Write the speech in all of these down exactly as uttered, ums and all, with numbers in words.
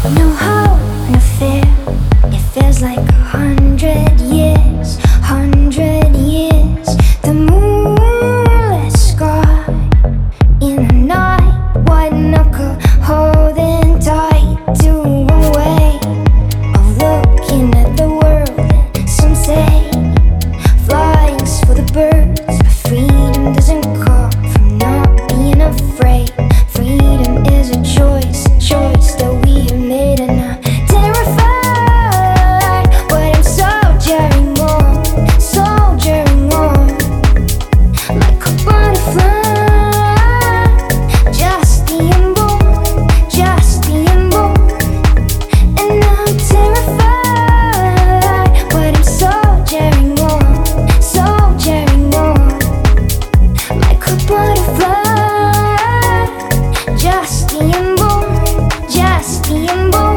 No hope, no fear. It feels like a hundred years, hundred years. The moonless sky in the night, white knuckle holding tight to a way of looking at the world. Some say flying's for the birds, but freedom doesn't come from not being afraid. Freedom is a choice, a choice that we have made, and I'm terrified, but I'm soldiering on, soldiering on, like a butterfly, just being born, just being born. And I'm terrified, but I'm soldiering on, soldiering on, like a butterfly, just being born, just being born.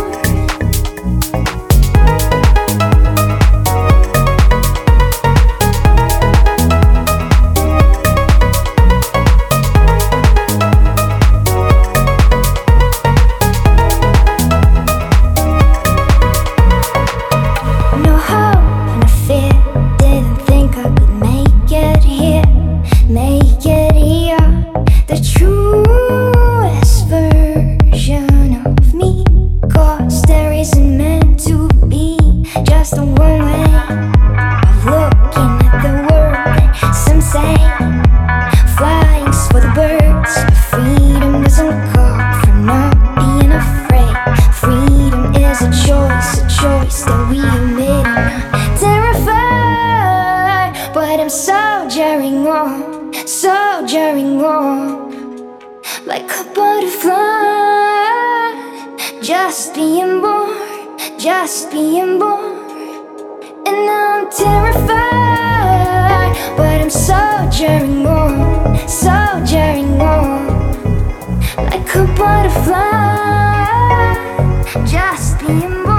No hope, no fear. Didn't think I could make it here, make it here. The truest version of me, 'cause there isn't meant to be just a one way of looking at the world. Some say flying's for the birds, but freedom doesn't come from not being afraid. Freedom is a choice, a choice that we have made. And I'm terrified, but I'm soldiering on, soldiering on, like a butterfly, just being born, just being born. And I'm terrified, but I'm soldiering on, soldiering on, like a butterfly, just being born.